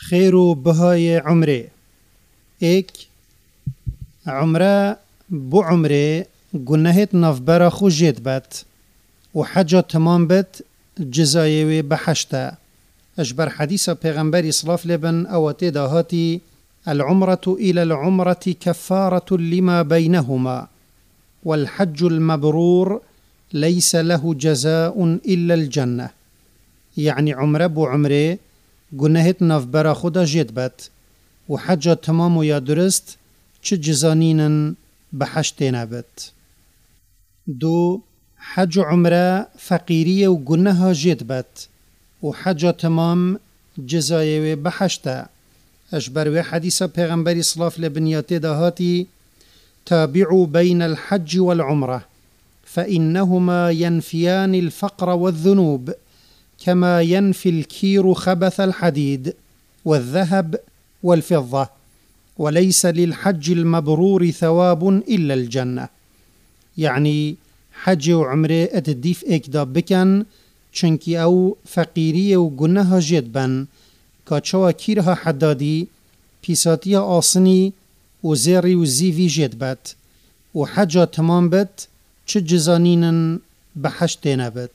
خير بهاي عمره ایک عمره بو عمره گناهت نفبرا خو جید بد و حجا تمام بد جزایوی بحشته اجبر حديث پیغمبر صلاف لبن او تداهاتي العمرة إلى العمرة كفارة لما بينهما والحج المبرور ليس له جزاء إلا الجنة يعني عمره بو عمره گناهت نفبرا خدا جید بد و حج تمام یا درست چه جزانینن بحشتین بد. دو حج عمره فقیری و گناه جید بد و حج تمام جزایه بحشته اشبر و حدیث پیغمبر صلاف لبنیات دهاتی تابعوا بين الحج والعمرة فإنهما ينفيان الفقر والذنوب كما ينفي الكير خبث الحديد والذهب والفضة وليس للحج المبرور ثواب إلا الجنة يعني حج وعمره اتديف اكدا بكن چنكي او فقيرية و گناها جد بن كاچوا كيرها حدادي بيساتيا آسني و زيري و زيوي جد بد و حجا تمام بد چه جزانينن بحشتين بد.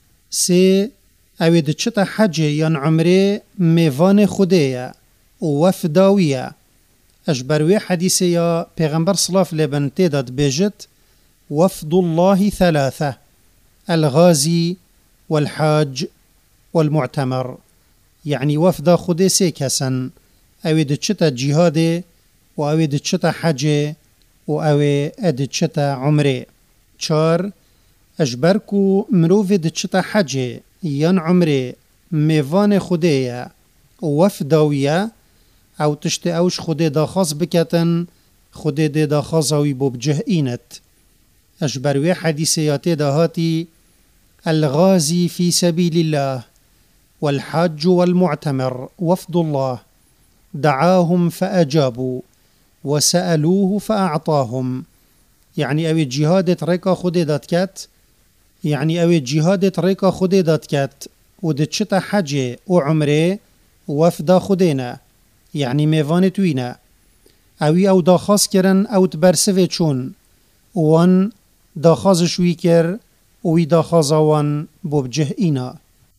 سي اوید چتا حج یان عمره میوان خوده و وفداویه اجبروی حدیث یا پیغمبر صلاف لبن تیداد بیجت وفد الله ثلاثة الغازي والحاج والمعتمر يعني وفد خوده سي كسن اوید چتا جهاده و اوید چتا حج و اوید چتا عمره. چار اجبرکو مروفید چتا حج یان عمره میوان خوده وفداویه او تشت اوش خوده داخاز بکتن خوده ده داخاز اوی ببجه اینت اجبروی حدیثیات دهاتی الغازي في سبيل الله والحاج والمعتمر وفد الله دعاهم فأجابوا وسألوه فأعطاهم يعني اوی جهاد ريكا خوده داد کت يعني اوی جهاد ريكا خوده داد کت و ده چتا حج و عمره وفدا خودینا يعني میوان توینا اوی او داخاز کرن او تبرسوه چون وان داخاز شوی کر وی داخاز وان ببجه اینا.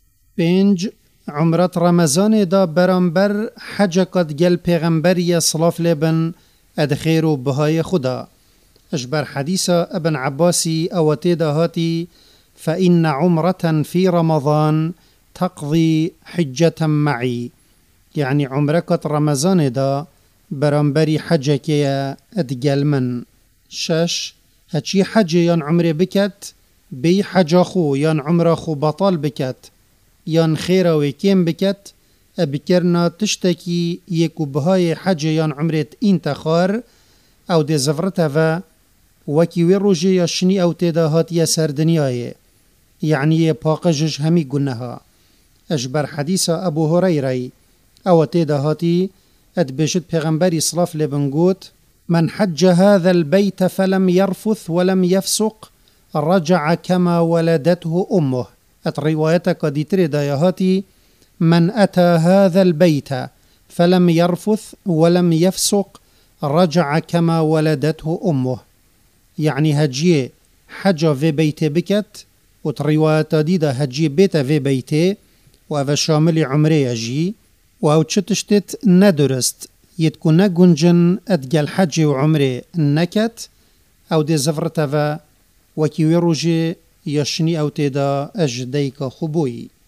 پنج عمرت رمضان دا برانبر حج قد گل پیغمبری صلاف لبن ادخیر و بهای خدا اجبر حديث ابن عباسي او تدهاتي فإن عمرة في رمضان تقضي حجة معي يعني عمركة رمضان دا برانبري حجك يا ادقل من. شش هچي حج يان عمر بكت بي حج خو يان عمر خو بطال بكت يان خير وكيم بكت ابكرنا تشتكي يكو بهاي حج يان عمرت انتخار او دي زفرتها وكي ويروجي يشني او تداهات يا سردنياي يعني باقجج همي قلناها اجبر حديث ابو هريري او تداهاتي ادبجت پیغمبري صلاف لبنقوت من حج هذا البيت فلم يرفث ولم يفسق رجع كما ولدته امه الروايتك دي تريدايهاتي من اتى هذا البيت فلم يرفث ولم يفسق رجع كما ولدته امه يعني هجيه حجة في بيته بكت وتريوات ديدا هجيه بيته في بيته وهذا شامل عمره يجي وهو تشتت ندرست يتكون نجنجن ادقل حج وعمره نكت او دي زفرتها وكي ويروجي يشني او تيدا اجديك خبوي.